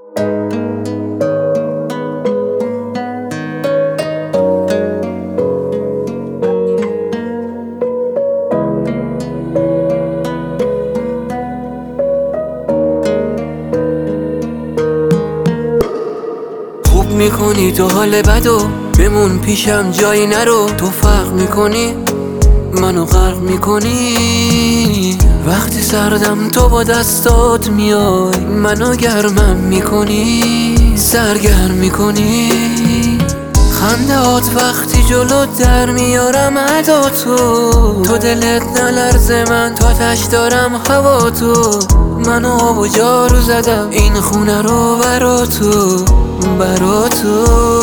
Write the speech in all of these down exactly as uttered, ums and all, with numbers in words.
خوب میکنی تو حال بدو، بمون پیشم جایی نرو. تو فرق میکنی منو غرق میکنی، وقتی سردم تو با دستات میای منو گرمم میکنی، سرگرم میکنی. خندهات وقتی جلو در میارم ادا تو تو دلت نلرزه من تا تش دارم هوا تو. منو آب و جارو زدم این خونه رو برا تو برا تو.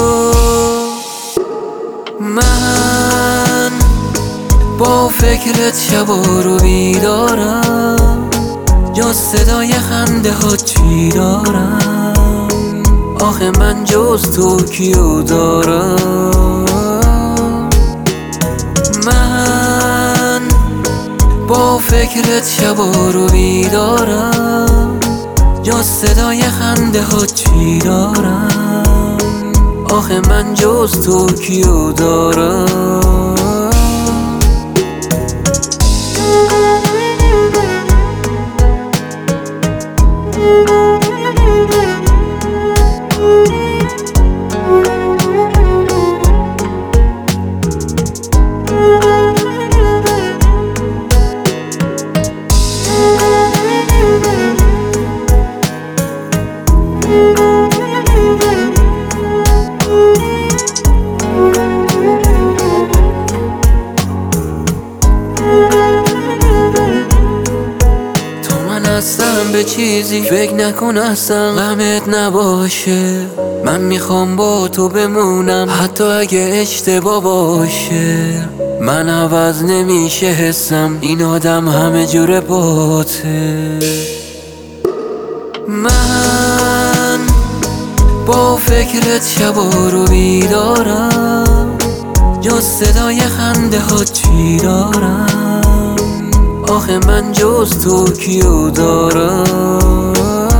من با فکرت شبا رو بیدارم، جز صدای خنده ها چی دارم؟ آخه من جز تو کیو دارم؟ من با فکرت شبا رو بیدارم، جز صدای خنده ها چی دارم؟ آخه من جز تو کیو دارم؟ هستم به چیزی فکر نکن اصلا غمت نباشه. من میخوام با تو بمونم حتی اگه اشتباه باشه. من عوض نمیشه حسم، این آدم همه جوره باته. من با فکرت شبا رو بیدارم، جز صدای خنده ها چی دارم؟ آخه من جز تو کیو دارم؟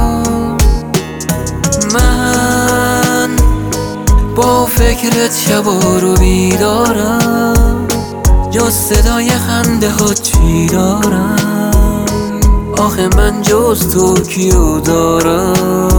من با فکرت شبا رو بیدارم، جز صدای خنده ها چی دارم؟ آخه من جز تو کیو دارم؟